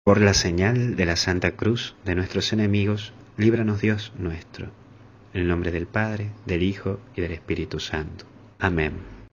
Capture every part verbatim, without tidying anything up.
Por la señal de la Santa Cruz de nuestros enemigos, líbranos Dios nuestro. En el nombre del Padre, del Hijo y del Espíritu Santo. Amén.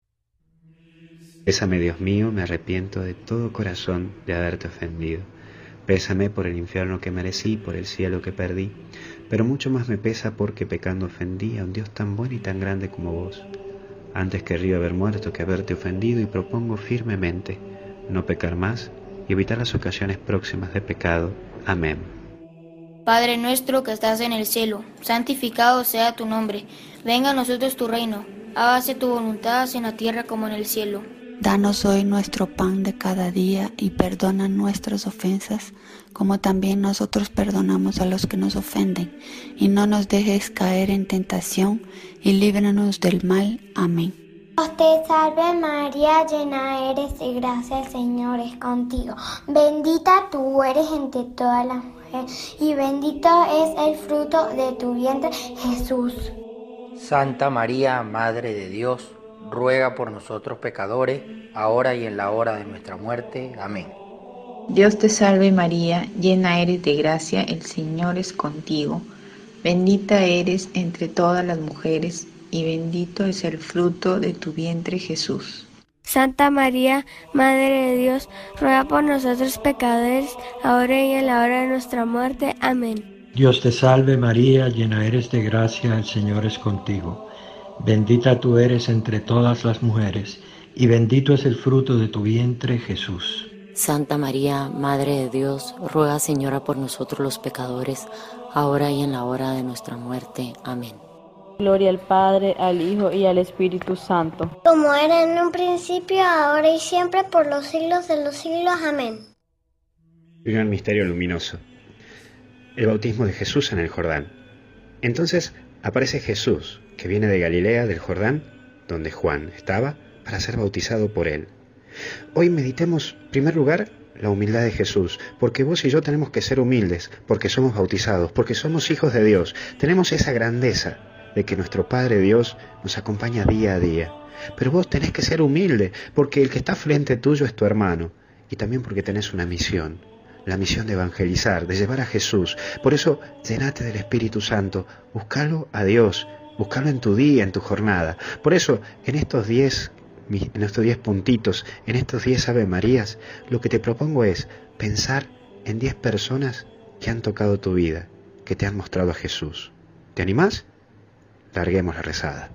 Pésame, Dios mío, me arrepiento de todo corazón de haberte ofendido. Pésame por el infierno que merecí, por el cielo que perdí, pero mucho más me pesa porque pecando ofendí a un Dios tan bueno y tan grande como vos. Antes querría haber muerto que haberte ofendido y propongo firmemente no pecar más y evitar las ocasiones próximas de pecado. Amén. Padre nuestro que estás en el cielo, santificado sea tu nombre. Venga a nosotros tu reino. Hágase tu voluntad en la tierra como en el cielo. Danos hoy nuestro pan de cada día y perdona nuestras ofensas, como también nosotros perdonamos a los que nos ofenden. Y no nos dejes caer en tentación y líbranos del mal. Amén. Dios te salve María, llena eres de gracia, el Señor es contigo. Bendita tú eres entre todas las mujeres y bendito es el fruto de tu vientre, Jesús. Santa María, Madre de Dios, ruega por nosotros pecadores, ahora y en la hora de nuestra muerte. Amén. Dios te salve María, llena eres de gracia, el Señor es contigo. Bendita eres entre todas las mujeres y bendito es el fruto de tu vientre, Jesús. Santa María, Madre de Dios, ruega por nosotros pecadores, ahora y en la hora de nuestra muerte. Amén. Dios te salve María, llena eres de gracia, el Señor es contigo. Bendita tú eres entre todas las mujeres, y bendito es el fruto de tu vientre, Jesús. Santa María, Madre de Dios, ruega, Señora, por nosotros los pecadores, ahora y en la hora de nuestra muerte. Amén. Gloria al Padre, al Hijo y al Espíritu Santo. Como era en un principio, ahora y siempre, por los siglos de los siglos. Amén. Primer misterio luminoso. El bautismo de Jesús en el Jordán. Entonces aparece Jesús, que viene de Galilea, del Jordán, donde Juan estaba, para ser bautizado por él. Hoy meditemos, en primer lugar, la humildad de Jesús, porque vos y yo tenemos que ser humildes, porque somos bautizados, porque somos hijos de Dios. Tenemos esa grandeza de que nuestro Padre Dios nos acompaña día a día. Pero vos tenés que ser humilde, porque el que está frente tuyo es tu hermano, y también porque tenés una misión, la misión de evangelizar, de llevar a Jesús. Por eso, llenate del Espíritu Santo, búscalo a Dios, búscalo en tu día, en tu jornada. Por eso, en estos diez, en estos diez puntitos, en estos diez Ave Marías, lo que te propongo es pensar en diez personas que han tocado tu vida, que te han mostrado a Jesús. ¿Te animás? Larguemos la rezada.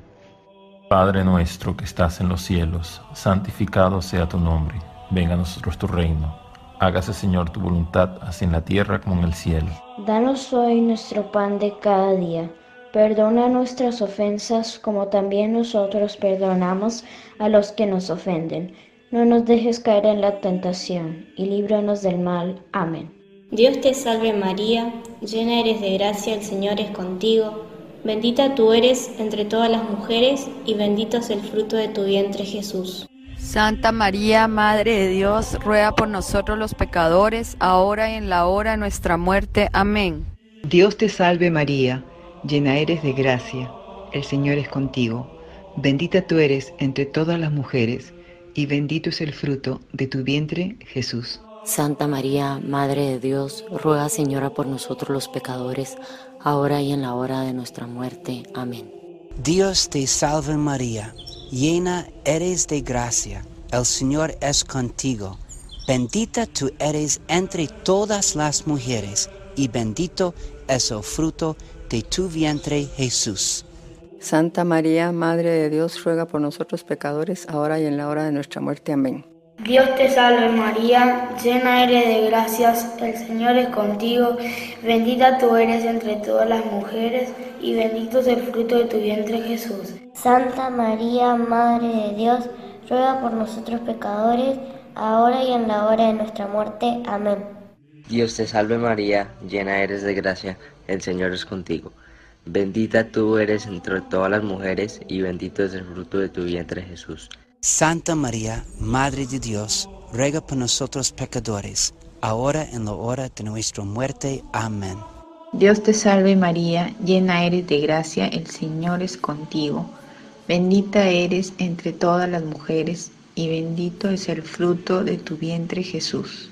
Padre nuestro que estás en los cielos, santificado sea tu nombre. Venga a nosotros tu reino. Hágase, Señor, tu voluntad, así en la tierra como en el cielo. Danos hoy nuestro pan de cada día. Perdona nuestras ofensas, como también nosotros perdonamos a los que nos ofenden. No nos dejes caer en la tentación, y líbranos del mal. Amén. Dios te salve María, llena eres de gracia, el Señor es contigo. Bendita tú eres entre todas las mujeres, y bendito es el fruto de tu vientre, Jesús. Santa María, Madre de Dios, ruega por nosotros los pecadores, ahora y en la hora de nuestra muerte. Amén. Dios te salve María, llena eres de gracia, el Señor es contigo. Bendita tú eres entre todas las mujeres, y bendito es el fruto de tu vientre, Jesús. Santa María, Madre de Dios, ruega, Señora, por nosotros los pecadores, ahora y en la hora de nuestra muerte. Amén. Dios te salve María, llena eres de gracia, el Señor es contigo. Bendita tú eres entre todas las mujeres, y bendito es el fruto de tu vientre, Jesús. Santa María, Madre de Dios, ruega por nosotros pecadores, ahora y en la hora de nuestra muerte. Amén. Dios te salve María, llena eres de gracias, el Señor es contigo, bendita tú eres entre todas las mujeres, y bendito es el fruto de tu vientre, Jesús. Santa María, Madre de Dios, ruega por nosotros pecadores, ahora y en la hora de nuestra muerte. Amén. Dios te salve María, llena eres de gracia, el Señor es contigo. Bendita tú eres entre todas las mujeres, y bendito es el fruto de tu vientre, Jesús. Santa María, Madre de Dios, ruega por nosotros pecadores, ahora en la hora de nuestra muerte. Amén. Dios te salve María, llena eres de gracia, el Señor es contigo. Bendita eres entre todas las mujeres, y bendito es el fruto de tu vientre, Jesús.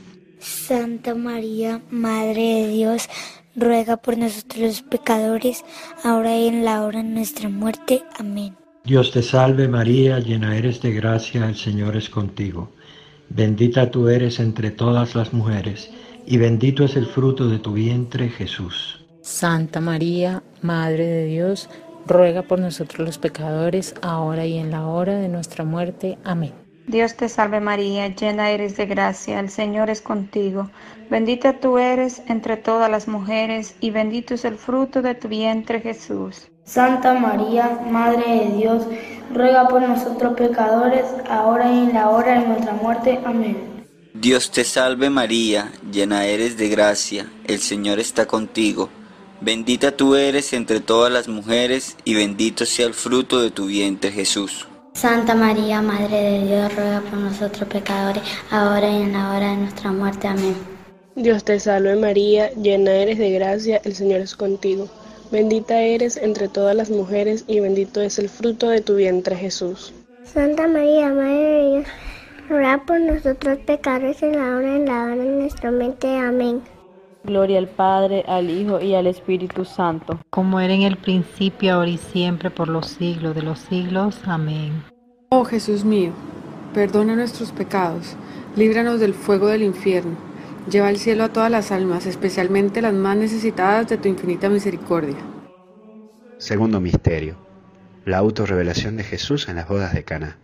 Santa María, Madre de Dios, ruega por nosotros los pecadores, ahora y en la hora de nuestra muerte. Amén. Dios te salve María, llena eres de gracia, el Señor es contigo. Bendita tú eres entre todas las mujeres, y bendito es el fruto de tu vientre, Jesús. Santa María, Madre de Dios, ruega por nosotros los pecadores, ahora y en la hora de nuestra muerte. Amén. Dios te salve María, llena eres de gracia, el Señor es contigo. Bendita tú eres entre todas las mujeres, y bendito es el fruto de tu vientre, Jesús. Santa María, Madre de Dios, ruega por nosotros pecadores, ahora y en la hora de nuestra muerte. Amén. Dios te salve María, llena eres de gracia, el Señor está contigo. Bendita tú eres entre todas las mujeres, y bendito sea el fruto de tu vientre, Jesús. Santa María, Madre de Dios, ruega por nosotros pecadores, ahora y en la hora de nuestra muerte. Amén. Dios te salve María, llena eres de gracia, el Señor es contigo. Bendita eres entre todas las mujeres, y bendito es el fruto de tu vientre, Jesús. Santa María, Madre de Dios, ruega por nosotros pecadores, en la hora y en la hora de nuestra muerte. Amén. Gloria al Padre, al Hijo y al Espíritu Santo. Como era en el principio, ahora y siempre, por los siglos de los siglos. Amén. Oh Jesús mío, perdona nuestros pecados, líbranos del fuego del infierno, lleva al cielo a todas las almas, especialmente las más necesitadas de tu infinita misericordia. Segundo misterio, la autorrevelación de Jesús en las bodas de Caná.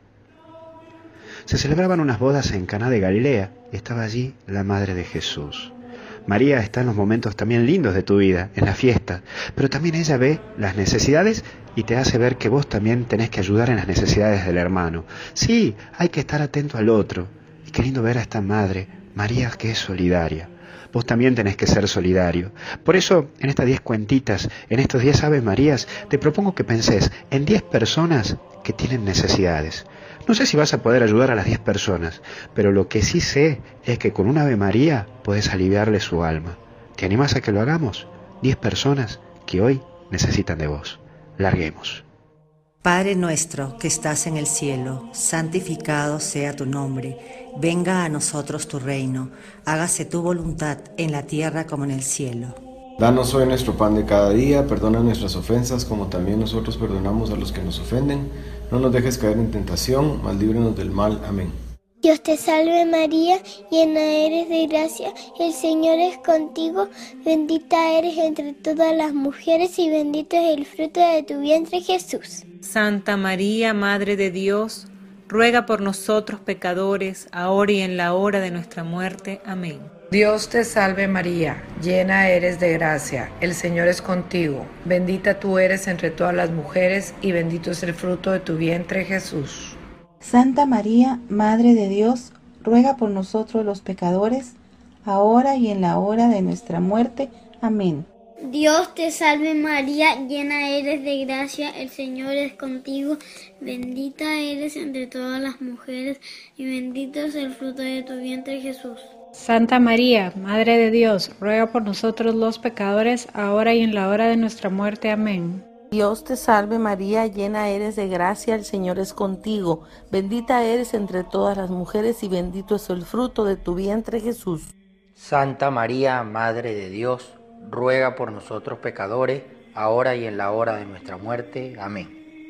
Se celebraban unas bodas en Caná de Galilea y estaba allí la madre de Jesús. María está en los momentos también lindos de tu vida, en la fiesta, pero también ella ve las necesidades y te hace ver que vos también tenés que ayudar en las necesidades del hermano. Sí, hay que estar atento al otro. Y qué lindo ver a esta madre, María, que es solidaria. Vos también tenés que ser solidario. Por eso, en estas diez cuentitas, en estos diez Aves Marías, te propongo que pensés en diez personas que tienen necesidades. No sé si vas a poder ayudar a las diez personas, pero lo que sí sé es que con una Ave María podés aliviarle su alma. ¿Te animás a que lo hagamos? Diez personas que hoy necesitan de vos. Larguemos. Padre nuestro que estás en el cielo, santificado sea tu nombre. Venga a nosotros tu reino. Hágase tu voluntad en la tierra como en el cielo. Danos hoy nuestro pan de cada día, perdona nuestras ofensas como también nosotros perdonamos a los que nos ofenden. No nos dejes caer en tentación, mas líbranos del mal. Amén. Dios te salve María, llena eres de gracia, el Señor es contigo, bendita eres entre todas las mujeres y bendito es el fruto de tu vientre, Jesús. Santa María, Madre de Dios, ruega por nosotros pecadores, ahora y en la hora de nuestra muerte. Amén. Dios te salve María, llena eres de gracia, el Señor es contigo, bendita tú eres entre todas las mujeres y bendito es el fruto de tu vientre, Jesús. Santa María, Madre de Dios, ruega por nosotros los pecadores, ahora y en la hora de nuestra muerte. Amén. Dios te salve María, llena eres de gracia, el Señor es contigo, bendita eres entre todas las mujeres y bendito es el fruto de tu vientre, Jesús. Santa María, Madre de Dios, ruega por nosotros los pecadores, ahora y en la hora de nuestra muerte. Amén. Dios te salve María, llena eres de gracia, el Señor es contigo, bendita eres entre todas las mujeres y bendito es el fruto de tu vientre, Jesús. Santa María, Madre de Dios, ruega por nosotros pecadores, ahora y en la hora de nuestra muerte. Amén.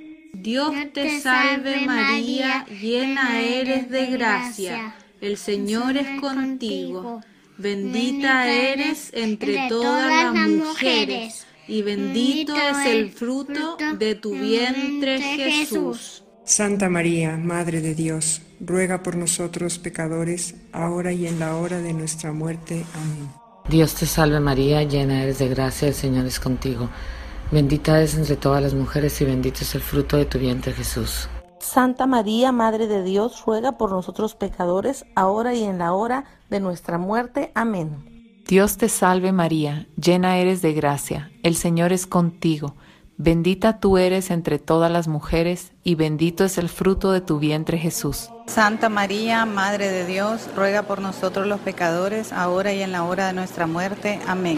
Dios te salve María, llena eres de gracia, el Señor es contigo, bendita eres entre todas las mujeres, y bendito es el fruto de tu vientre, Jesús. Santa María, Madre de Dios, ruega por nosotros pecadores, ahora y en la hora de nuestra muerte. Amén. Dios te salve María, llena eres de gracia, el Señor es contigo. Bendita eres entre todas las mujeres y bendito es el fruto de tu vientre, Jesús. Santa María, Madre de Dios, ruega por nosotros pecadores, ahora y en la hora de nuestra muerte. Amén. Dios te salve María, llena eres de gracia, el Señor es contigo. Bendita tú eres entre todas las mujeres y bendito es el fruto de tu vientre, Jesús. Santa María, Madre de Dios, ruega por nosotros los pecadores, ahora y en la hora de nuestra muerte. Amén.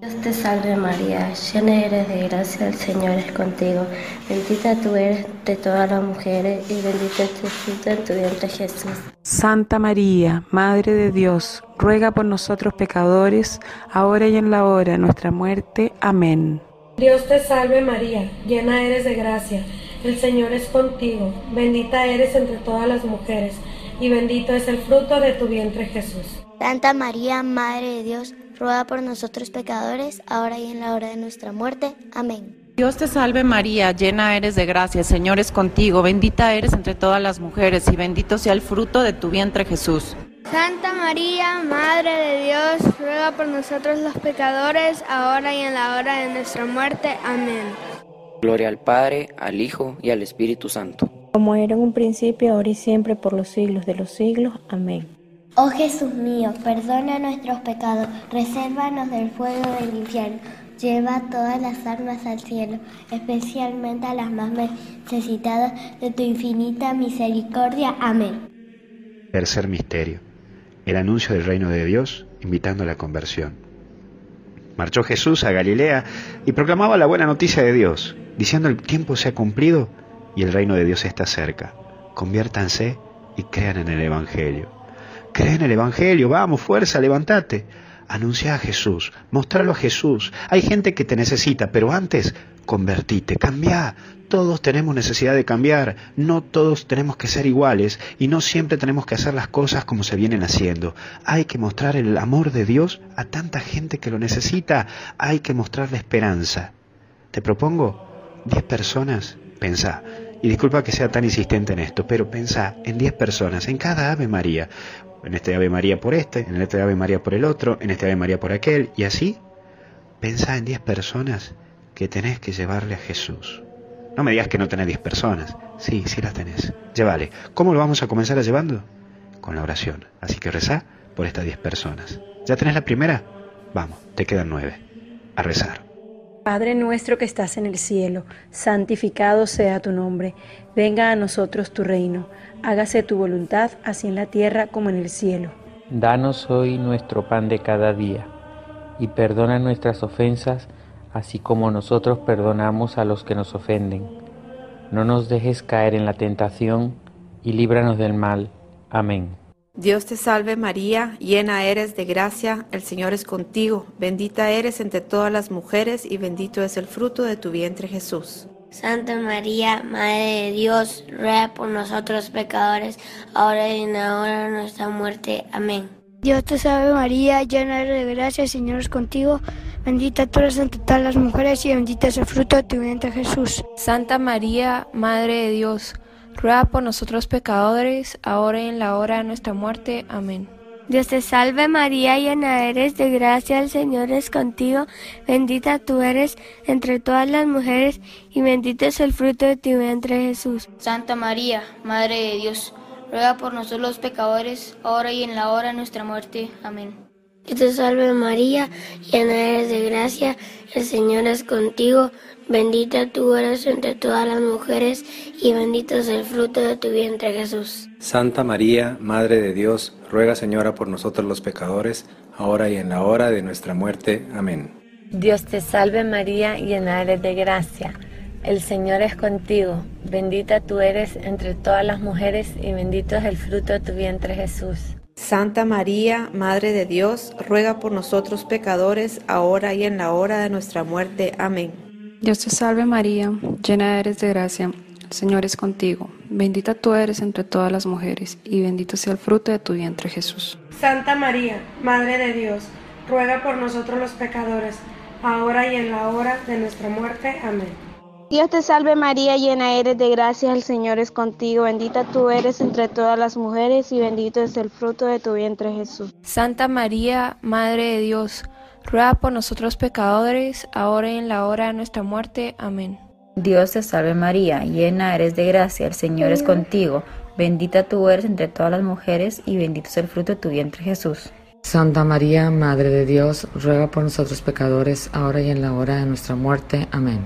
Dios te salve María, llena eres de gracia, el Señor es contigo. Bendita tú eres de todas las mujeres y bendito es el fruto de tu vientre Jesús. Santa María, Madre de Dios, ruega por nosotros pecadores, ahora y en la hora de nuestra muerte. Amén. Dios te salve María, llena eres de gracia, el Señor es contigo. Bendita eres entre todas las mujeres y bendito es el fruto de tu vientre Jesús. Santa María, Madre de Dios, ruega por nosotros pecadores, ahora y en la hora de nuestra muerte. Amén. Dios te salve María, llena eres de gracia, el Señor es contigo, bendita eres entre todas las mujeres y bendito sea el fruto de tu vientre Jesús. Santa María, Madre de Dios, ruega por nosotros los pecadores, ahora y en la hora de nuestra muerte. Amén. Gloria al Padre, al Hijo y al Espíritu Santo. Como era en un principio, ahora y siempre, por los siglos de los siglos. Amén. Oh Jesús mío, perdona nuestros pecados, resérvanos del fuego del infierno, lleva todas las almas al cielo, especialmente a las más necesitadas de tu infinita misericordia. Amén. Tercer misterio, el anuncio del reino de Dios, invitando a la conversión. Marchó Jesús a Galilea y proclamaba la buena noticia de Dios, diciendo: el tiempo se ha cumplido y el reino de Dios está cerca. Conviértanse y crean en el Evangelio. Cree en el Evangelio, vamos, fuerza, levántate. Anuncia a Jesús, mostralo a Jesús. Hay gente que te necesita, pero antes, convertite, cambia. Todos tenemos necesidad de cambiar, no todos tenemos que ser iguales y no siempre tenemos que hacer las cosas como se vienen haciendo. Hay que mostrar el amor de Dios a tanta gente que lo necesita, hay que mostrar la esperanza. Te propongo diez personas, pensá. Y disculpa que sea tan insistente en esto, pero pensá en diez personas, en cada Ave María. En este Ave María por este, en este Ave María por el otro, en este Ave María por aquel, y así. Pensá en diez personas que tenés que llevarle a Jesús. No me digas que no tenés diez personas. Sí, sí las tenés. Llévale. ¿Cómo lo vamos a comenzar a llevando? Con la oración. Así que rezá por estas diez personas. ¿Ya tenés la primera? Vamos, te quedan nueve. A rezar. Padre nuestro que estás en el cielo, santificado sea tu nombre. Venga a nosotros tu reino. Hágase tu voluntad, así en la tierra como en el cielo. Danos hoy nuestro pan de cada día, y perdona nuestras ofensas, así como nosotros perdonamos a los que nos ofenden. No nos dejes caer en la tentación, y líbranos del mal. Amén. Dios te salve María, llena eres de gracia, el Señor es contigo, bendita eres entre todas las mujeres y bendito es el fruto de tu vientre Jesús. Santa María, Madre de Dios, ruega por nosotros pecadores, ahora y en la hora de nuestra muerte. Amén. Dios te salve María, llena eres de gracia, el Señor es contigo, bendita tú eres entre todas las mujeres y bendito es el fruto de tu vientre Jesús. Santa María, Madre de Dios, ruega por nosotros pecadores, ahora y en la hora de nuestra muerte. Amén. Dios te salve María, llena eres de gracia, el Señor es contigo, bendita tú eres entre todas las mujeres y bendito es el fruto de tu vientre Jesús. Santa María, Madre de Dios, ruega por nosotros los pecadores, ahora y en la hora de nuestra muerte. Amén. Dios te salve María, llena eres de gracia, el Señor es contigo, bendita tú eres entre todas las mujeres y bendito es el fruto de tu vientre Jesús. Santa María, Madre de Dios, ruega Señora por nosotros los pecadores, ahora y en la hora de nuestra muerte. Amén. Dios te salve María, llena eres de gracia, el Señor es contigo, bendita tú eres entre todas las mujeres y bendito es el fruto de tu vientre Jesús. Santa María, Madre de Dios, ruega por nosotros pecadores, ahora y en la hora de nuestra muerte. Amén. Dios te salve María, llena eres de gracia, el Señor es contigo, bendita tú eres entre todas las mujeres, y bendito sea el fruto de tu vientre Jesús. Santa María, Madre de Dios, ruega por nosotros los pecadores, ahora y en la hora de nuestra muerte. Amén. Dios te salve María, llena eres de gracia, el Señor es contigo, bendita tú eres entre todas las mujeres y bendito es el fruto de tu vientre Jesús. Santa María, Madre de Dios, ruega por nosotros pecadores, ahora y en la hora de nuestra muerte. Amén. Dios te salve María, llena eres de gracia, el Señor es contigo, bendita tú eres entre todas las mujeres y bendito es el fruto de tu vientre Jesús. Santa María, Madre de Dios, ruega por nosotros pecadores, ahora y en la hora de nuestra muerte. Amén.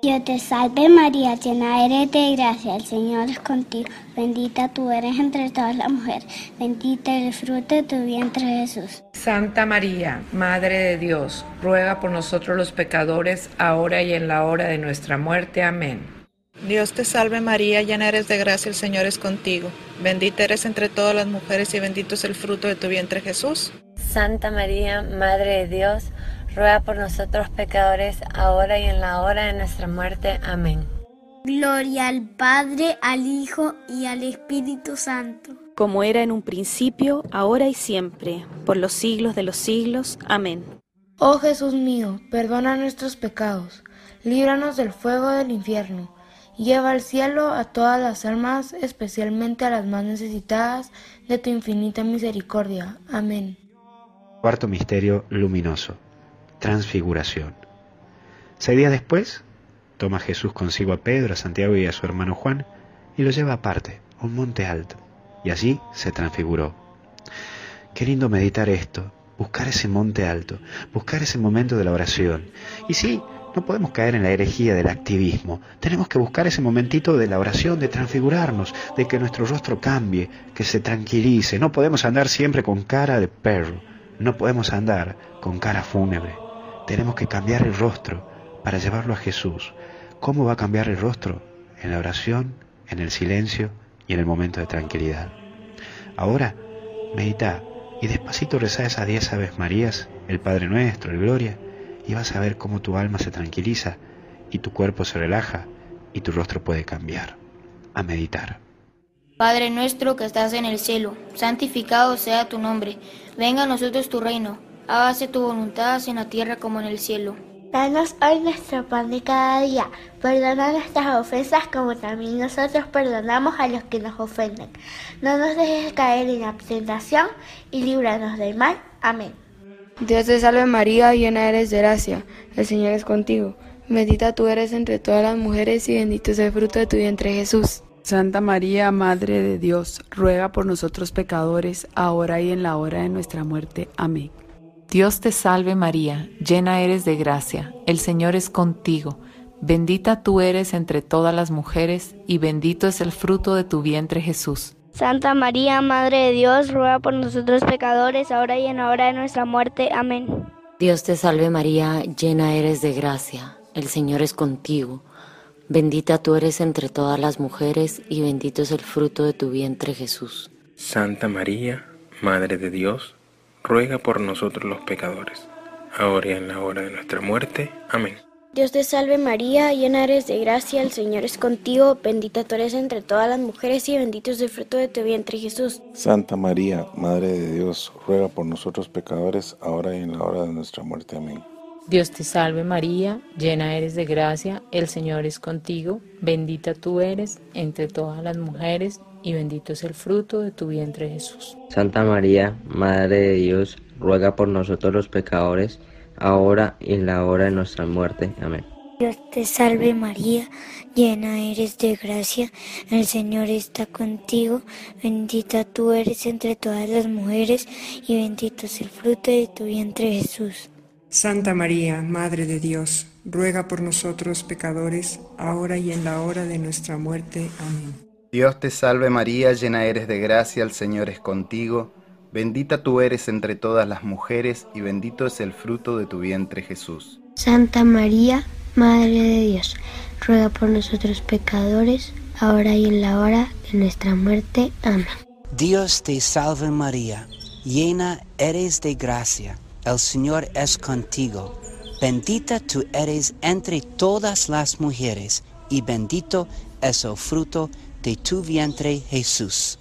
Dios te salve María, llena eres de gracia, el Señor es contigo. Bendita tú eres entre todas las mujeres, bendito es el fruto de tu vientre Jesús. Santa María, Madre de Dios, ruega por nosotros los pecadores, ahora y en la hora de nuestra muerte. Amén. Dios te salve María, llena eres de gracia, el Señor es contigo. Bendita eres entre todas las mujeres y bendito es el fruto de tu vientre Jesús. Santa María, Madre de Dios, ruega por nosotros pecadores, ahora y en la hora de nuestra muerte. Amén. Gloria al Padre, al Hijo y al Espíritu Santo. Como era en un principio, ahora y siempre, por los siglos de los siglos. Amén. Oh Jesús mío, perdona nuestros pecados, líbranos del fuego del infierno, lleva al cielo a todas las almas, especialmente a las más necesitadas de tu infinita misericordia. Amén. Cuarto misterio luminoso. Transfiguración. Seis días después, toma Jesús consigo a Pedro, a Santiago y a su hermano Juan y los lleva aparte, a un monte alto, y allí se transfiguró. Qué lindo meditar esto, buscar ese monte alto, buscar ese momento de la oración. Y sí, no podemos caer en la herejía del activismo, tenemos que buscar ese momentito de la oración, de transfigurarnos, de que nuestro rostro cambie, que se tranquilice. No podemos andar siempre con cara de perro, no podemos andar con cara fúnebre. Tenemos que cambiar el rostro para llevarlo a Jesús. ¿Cómo va a cambiar el rostro? En la oración, en el silencio y en el momento de tranquilidad. Ahora, medita y despacito reza esas diez Aves Marías, el Padre Nuestro, el Gloria, y vas a ver cómo tu alma se tranquiliza y tu cuerpo se relaja y tu rostro puede cambiar. A meditar. Padre nuestro que estás en el cielo, santificado sea tu nombre. Venga a nosotros tu reino. Hágase tu voluntad así en la tierra como en el cielo. Danos hoy nuestro pan de cada día. Perdona nuestras ofensas como también nosotros perdonamos a los que nos ofenden. No nos dejes caer en la tentación y líbranos del mal. Amén. Dios te salve María, llena eres de gracia, el Señor es contigo. Bendita tú eres entre todas las mujeres y bendito es el fruto de tu vientre Jesús. Santa María, Madre de Dios, ruega por nosotros pecadores, ahora y en la hora de nuestra muerte. Amén. Dios te salve María, llena eres de gracia, el Señor es contigo. Bendita tú eres entre todas las mujeres y bendito es el fruto de tu vientre Jesús. Santa María, Madre de Dios, ruega por nosotros pecadores, ahora y en la hora de nuestra muerte. Amén. Dios te salve María, llena eres de gracia, el Señor es contigo. Bendita tú eres entre todas las mujeres y bendito es el fruto de tu vientre Jesús. Santa María, Madre de Dios, ruega por nosotros los pecadores, ahora y en la hora de nuestra muerte. Amén. Dios te salve María, llena eres de gracia, el Señor es contigo, bendita tú eres entre todas las mujeres y bendito es el fruto de tu vientre Jesús. Santa María, Madre de Dios, ruega por nosotros pecadores, ahora y en la hora de nuestra muerte. Amén. Dios te salve María, llena eres de gracia, el Señor es contigo, bendita tú eres entre todas las mujeres y bendito es el fruto de tu vientre Jesús. Santa María, Madre de Dios, ruega por nosotros los pecadores, ahora y en la hora de nuestra muerte. Amén. Dios te salve María, llena eres de gracia, el Señor está contigo, bendita tú eres entre todas las mujeres y bendito es el fruto de tu vientre Jesús. Santa María, Madre de Dios, ruega por nosotros pecadores, ahora y en la hora de nuestra muerte. Amén. Dios te salve María, llena eres de gracia, el Señor es contigo. Bendita tú eres entre todas las mujeres y bendito es el fruto de tu vientre Jesús. Santa María, Madre de Dios, ruega por nosotros pecadores, ahora y en la hora de nuestra muerte. Amén. Dios te salve María, llena eres de gracia, el Señor es contigo. Bendita tú eres entre todas las mujeres y bendito es el fruto de tu vientre Jesús.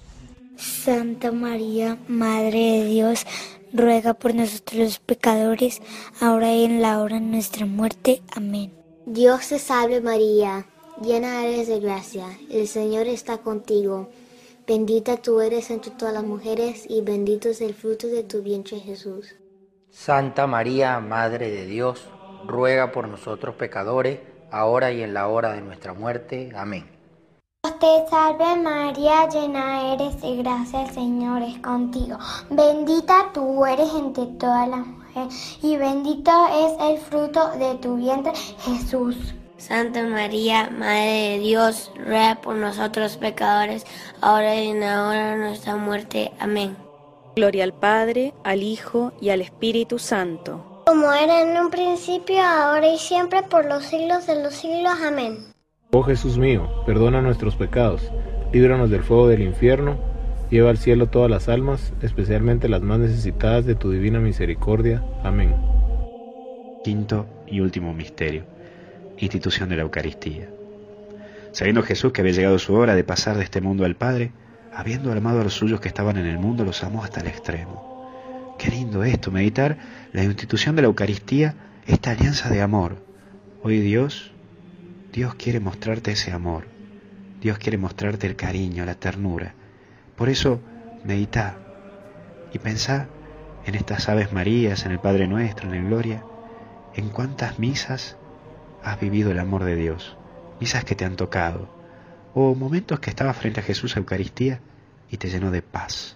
Santa María, Madre de Dios, ruega por nosotros los pecadores, ahora y en la hora de nuestra muerte. Amén. Dios te salve María, llena eres de gracia, el Señor está contigo. Bendita tú eres entre todas las mujeres y bendito es el fruto de tu vientre Jesús. Santa María, Madre de Dios, ruega por nosotros pecadores, ahora y en la hora de nuestra muerte. Amén. Dios te salve María, llena eres de gracia, el Señor es contigo. Bendita tú eres entre todas las mujeres y bendito es el fruto de tu vientre Jesús. Santa María, Madre de Dios, ruega por nosotros pecadores, ahora y en la hora de nuestra muerte. Amén. Gloria al Padre, al Hijo y al Espíritu Santo. Como era en un principio, ahora y siempre, por los siglos de los siglos. Amén. Oh Jesús mío, perdona nuestros pecados, líbranos del fuego del infierno, lleva al cielo todas las almas, especialmente las más necesitadas de tu divina misericordia. Amén. Quinto y último misterio: institución de la Eucaristía. Sabiendo Jesús que había llegado su hora de pasar de este mundo al Padre, habiendo amado a los suyos que estaban en el mundo, los amó hasta el extremo. Qué lindo esto, meditar la institución de la Eucaristía, esta alianza de amor. Hoy Dios, Dios quiere mostrarte ese amor. Dios quiere mostrarte el cariño, la ternura. Por eso, medita y pensá en estas Aves Marías, en el Padre Nuestro, en el Gloria, en cuántas misas has vivido el amor de Dios, misas que te han tocado, o momentos que estabas frente a Jesús a Eucaristía y te llenó de paz.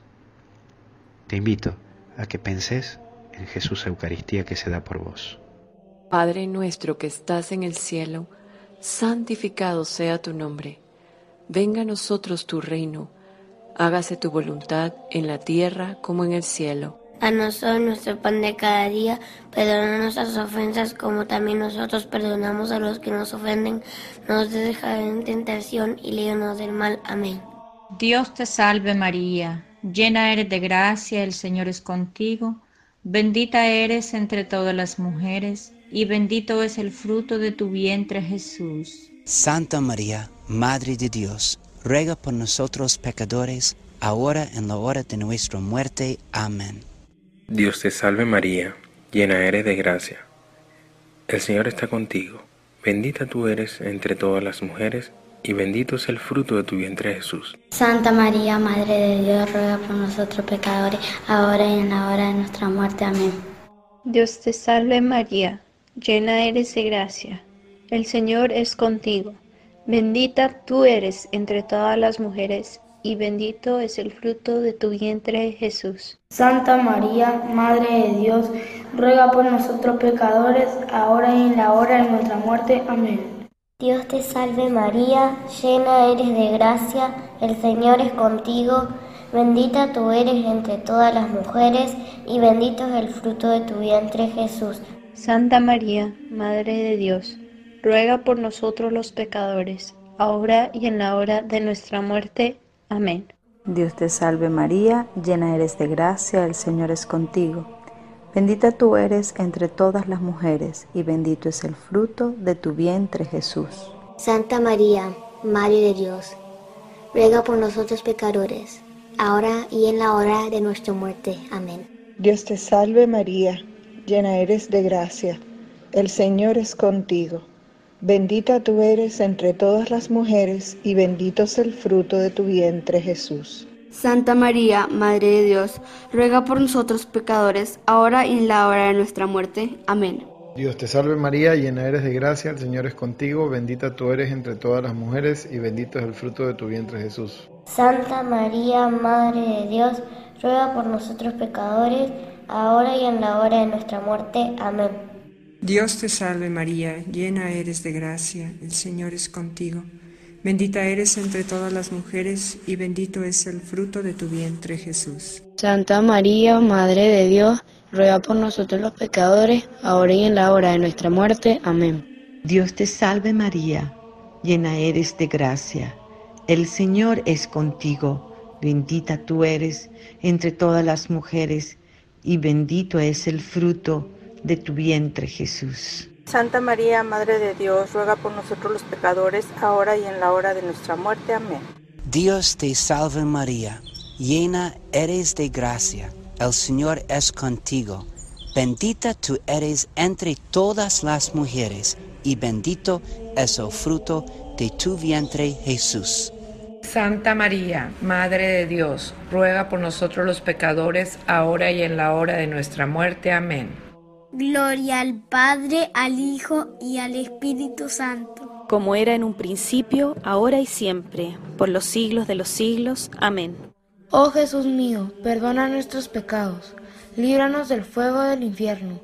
Te invito a que penses en Jesús a Eucaristía que se da por vos. Padre nuestro que estás en el cielo, santificado sea tu nombre. Venga a nosotros tu reino, hágase tu voluntad en la tierra como en el cielo. A nosotros nuestro pan de cada día, perdona nuestras ofensas como también nosotros perdonamos a los que nos ofenden. No nos dejes caer en tentación y líbranos del mal. Amén. Dios te salve María, llena eres de gracia, el Señor es contigo. Bendita eres entre todas las mujeres y bendito es el fruto de tu vientre Jesús. Santa María, Madre de Dios, ruega por nosotros pecadores, ahora en la hora de nuestra muerte. Amén. Dios te salve María, llena eres de gracia. El Señor está contigo. Bendita tú eres entre todas las mujeres, y bendito es el fruto de tu vientre Jesús. Santa María, Madre de Dios, ruega por nosotros pecadores, ahora y en la hora de nuestra muerte. Amén. Dios te salve María, llena eres de gracia. El Señor es contigo. Bendita tú eres entre todas las mujeres, y bendito es el fruto de tu vientre Jesús. Santa María, Madre de Dios, ruega por nosotros pecadores, ahora y en la hora de nuestra muerte. Amén. Dios te salve María, llena eres de gracia, el Señor es contigo, bendita tú eres entre todas las mujeres, y bendito es el fruto de tu vientre Jesús. Santa María, Madre de Dios, ruega por nosotros los pecadores, ahora y en la hora de nuestra muerte. Amén. Dios te salve María, llena eres de gracia, el Señor es contigo. Bendita tú eres entre todas las mujeres, y bendito es el fruto de tu vientre Jesús. Santa María, Madre de Dios, ruega por nosotros pecadores, ahora y en la hora de nuestra muerte. Amén. Dios te salve María, llena eres de gracia, el Señor es contigo. Bendita tú eres entre todas las mujeres, y bendito es el fruto de tu vientre Jesús. Santa María, Madre de Dios, ruega por nosotros pecadores, ahora y en la hora de nuestra muerte. Amén. Dios te salve María, llena eres de gracia, el Señor es contigo, bendita tú eres entre todas las mujeres, y bendito es el fruto de tu vientre Jesús. Santa María, Madre de Dios, ruega por nosotros pecadores, ahora y en la hora de nuestra muerte. Amén. Dios te salve María, llena eres de gracia, el Señor es contigo. Bendita eres entre todas las mujeres, y bendito es el fruto de tu vientre Jesús. Santa María, Madre de Dios, ruega por nosotros los pecadores, ahora y en la hora de nuestra muerte. Amén. Dios te salve María, llena eres de gracia, el Señor es contigo. Bendita tú eres entre todas las mujeres, y bendito es el fruto de tu vientre Jesús. Santa María, Madre de Dios, ruega por nosotros los pecadores, ahora y en la hora de nuestra muerte. Amén. Dios te salve María, llena eres de gracia, el Señor es contigo. Bendita tú eres entre todas las mujeres, y bendito es el fruto de tu vientre Jesús. Santa María, Madre de Dios, ruega por nosotros los pecadores, ahora y en la hora de nuestra muerte. Amén. Gloria al Padre, al Hijo y al Espíritu Santo. Como era en un principio, ahora y siempre, por los siglos de los siglos. Amén. Oh Jesús mío, perdona nuestros pecados, líbranos del fuego del infierno,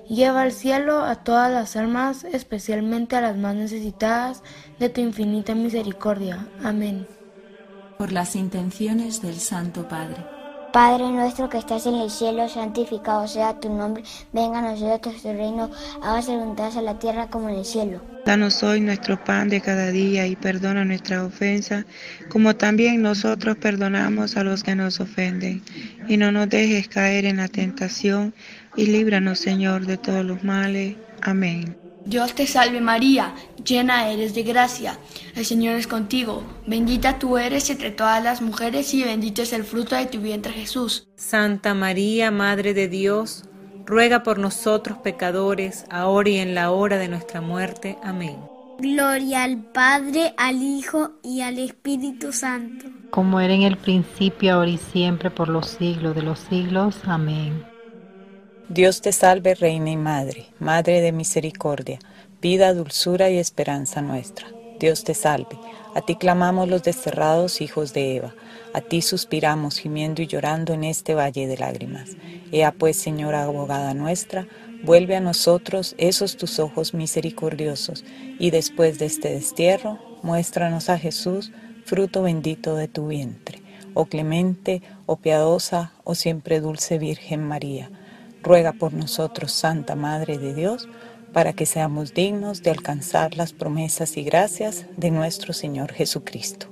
lleva al cielo a todas las almas, especialmente a las más necesitadas de tu infinita misericordia. Amén. Por las intenciones del Santo Padre. Padre nuestro que estás en el cielo, santificado sea tu nombre, venga a nosotros tu reino, hágase voluntad en la tierra como en el cielo. Danos hoy nuestro pan de cada día y perdona nuestras ofensas, como también nosotros perdonamos a los que nos ofenden. Y no nos dejes caer en la tentación, y líbranos, Señor, de todos los males. Amén. Dios te salve María, llena eres de gracia, el Señor es contigo, bendita tú eres entre todas las mujeres y bendito es el fruto de tu vientre Jesús. Santa María, Madre de Dios, ruega por nosotros pecadores, ahora y en la hora de nuestra muerte. Amén. Gloria al Padre, al Hijo y al Espíritu Santo. Como era en el principio, ahora y siempre, por los siglos de los siglos. Amén. Dios te salve, Reina y Madre, Madre de misericordia, vida, dulzura y esperanza nuestra. Dios te salve. A ti clamamos los desterrados hijos de Eva. A ti suspiramos, gimiendo y llorando en este valle de lágrimas. Ea pues, Señora abogada nuestra, vuelve a nosotros esos tus ojos misericordiosos, y después de este destierro, muéstranos a Jesús, fruto bendito de tu vientre. Oh clemente, oh piadosa, oh siempre dulce Virgen María, ruega por nosotros, Santa Madre de Dios, para que seamos dignos de alcanzar las promesas y gracias de nuestro Señor Jesucristo.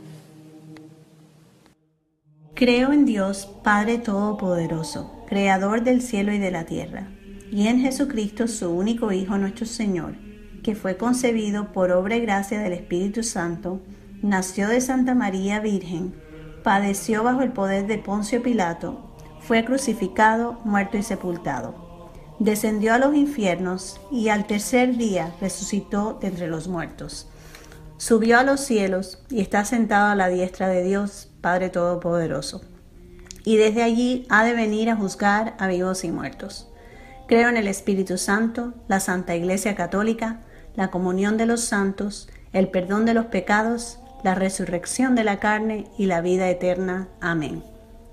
Creo en Dios, Padre Todopoderoso, Creador del cielo y de la tierra, y en Jesucristo, su único Hijo, nuestro Señor, que fue concebido por obra y gracia del Espíritu Santo, nació de Santa María Virgen, padeció bajo el poder de Poncio Pilato, fue crucificado, muerto y sepultado. Descendió a los infiernos y al tercer día resucitó de entre los muertos. Subió a los cielos y está sentado a la diestra de Dios, Padre Todopoderoso. Y desde allí ha de venir a juzgar a vivos y muertos. Creo en el Espíritu Santo, la Santa Iglesia Católica, la comunión de los santos, el perdón de los pecados, la resurrección de la carne y la vida eterna. Amén.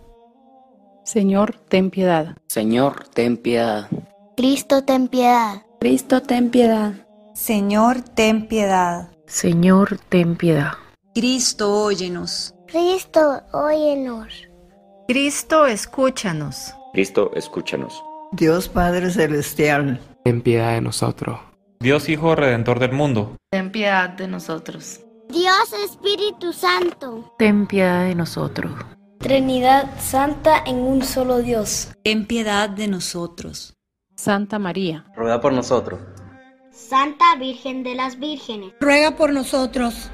Señor, ten piedad. Señor, ten piedad. Cristo, ten piedad. Cristo, ten piedad. Señor, ten piedad. Señor, ten piedad. Cristo, óyenos. Cristo, óyenos. Cristo, escúchanos. Cristo, escúchanos. Dios Padre Celestial, ten piedad de nosotros. Dios Hijo Redentor del mundo, ten piedad de nosotros. Dios Espíritu Santo, ten piedad de nosotros. Trinidad Santa en un solo Dios, ten piedad de nosotros. Santa María, ruega por nosotros. Santa Virgen de las Vírgenes, ruega por nosotros.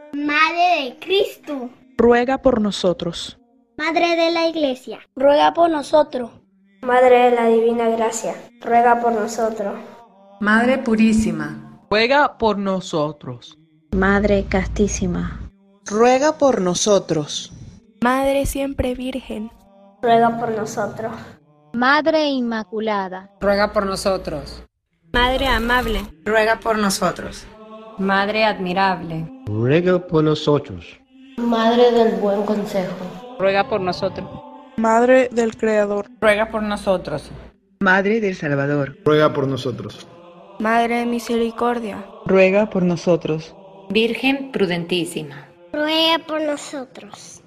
Madre de Cristo, ruega por nosotros. Madre de la Iglesia, ruega por nosotros. Madre de la Divina Gracia, ruega por nosotros. Madre Purísima, ruega por nosotros. Madre Castísima, ruega por nosotros. Madre Siempre Virgen, ruega por nosotros. Madre Inmaculada, ruega por nosotros. Madre Amable, ruega por nosotros. Madre Admirable, ruega por nosotros. Madre del Buen Consejo, ruega por nosotros. Madre del Creador, ruega por nosotros. Madre del Salvador, ruega por nosotros. Madre de Misericordia, ruega por nosotros. Virgen prudentísima, ruega por nosotros.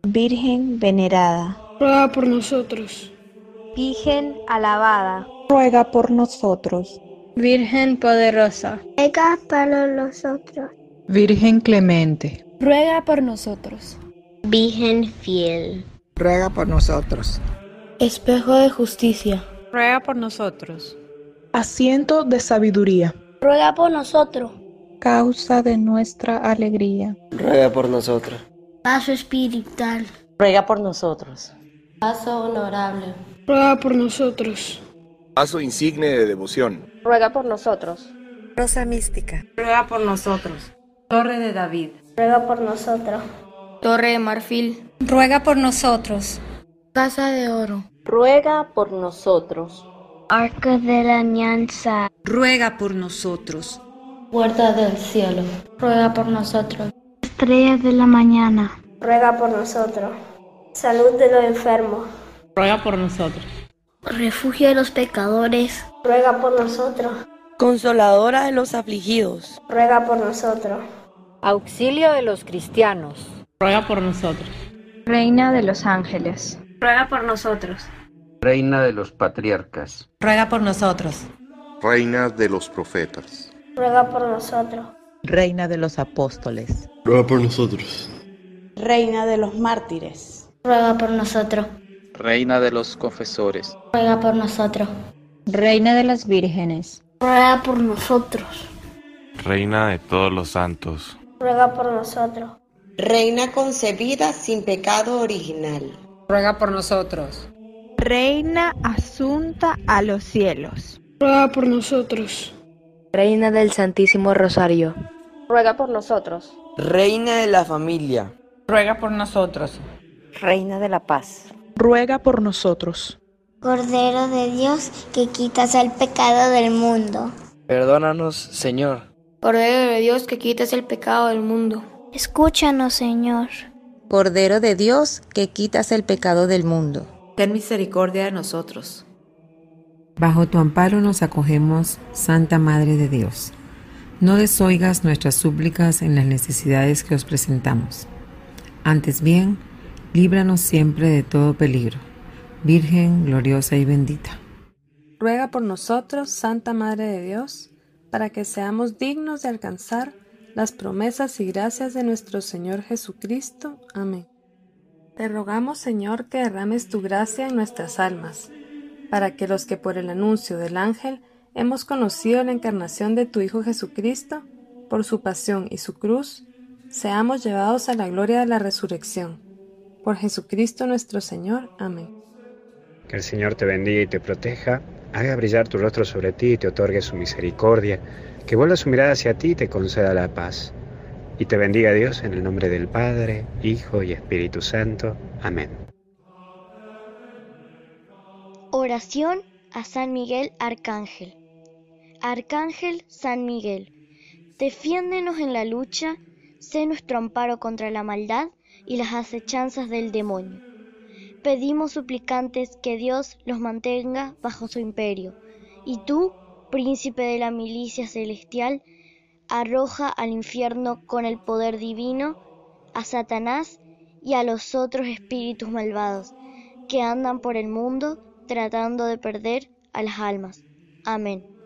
Virgen venerada, ruega por nosotros. Virgen alabada, ruega por nosotros. Virgen poderosa, ruega por nosotros. Virgen clemente, ruega por nosotros. Virgen fiel, ruega por nosotros. Espejo de justicia, ruega por nosotros. Asiento de sabiduría, ruega por nosotros. Causa de nuestra alegría, ruega por nosotros. Paso espiritual, ruega por nosotros. paso honorable, ruega por nosotros. Paso insigne de devoción, ruega por nosotros. Rosa mística, ruega por nosotros. Torre de David, ruega por nosotros. Torre de marfil, ruega por nosotros. Casa de oro, ruega por nosotros. Arca de la Alianza, ruega por nosotros. Puerta del cielo, ruega por nosotros. Estrella de la mañana, ruega por nosotros. Salud de los enfermos, ruega por nosotros. refugio de los pecadores, ruega por nosotros. Consoladora de los afligidos, ruega por nosotros. Auxilio de los cristianos, ruega por nosotros. Reina de los ángeles, ruega por nosotros. Reina de los patriarcas, ruega por nosotros. Reina de los profetas, ruega por nosotros. Reina de los apóstoles, ruega por nosotros. Reina de los mártires, ruega por nosotros. Reina de los confesores, ruega por nosotros. Reina de las vírgenes, ruega por nosotros. Reina de todos los santos, ruega por nosotros. Reina concebida sin pecado original, ruega por nosotros. Reina asunta a los cielos, ruega por nosotros. Reina del Santísimo Rosario, ruega por nosotros. Reina de la familia, ruega por nosotros. Reina de la paz, ruega por nosotros. Cordero de Dios, que quitas el pecado del mundo. perdónanos, Señor. Cordero de Dios, que quitas el pecado del mundo. Escúchanos, Señor. Cordero de Dios, que quitas el pecado del mundo. Ten misericordia de nosotros. Bajo tu amparo nos acogemos, Santa Madre de Dios. No desoigas nuestras súplicas en las necesidades que os presentamos. Antes bien, líbranos siempre de todo peligro. Virgen gloriosa y bendita. Ruega por nosotros, Santa Madre de Dios, para que seamos dignos de alcanzar las promesas y gracias de nuestro Señor Jesucristo. Amén. Te rogamos, Señor, que derrames tu gracia en nuestras almas, para que los que por el anuncio del ángel hemos conocido la encarnación de tu Hijo Jesucristo, por su pasión y su cruz, seamos llevados a la gloria de la resurrección. Por Jesucristo nuestro Señor. Amén. Que el Señor te bendiga y te proteja, haga brillar tu rostro sobre ti y te otorgue su misericordia, que vuelva su mirada hacia ti y te conceda la paz. Y te bendiga Dios en el nombre del Padre, Hijo y Espíritu Santo. Amén. Oración a San Miguel Arcángel. Arcángel San Miguel, defiéndenos en la lucha, sé nuestro amparo contra la maldad y las acechanzas del demonio. Pedimos suplicantes que Dios los mantenga bajo su imperio, y tú, príncipe de la milicia celestial, arroja al infierno con el poder divino a Satanás y a los otros espíritus malvados que andan por el mundo tratando de perder a las almas. Amén.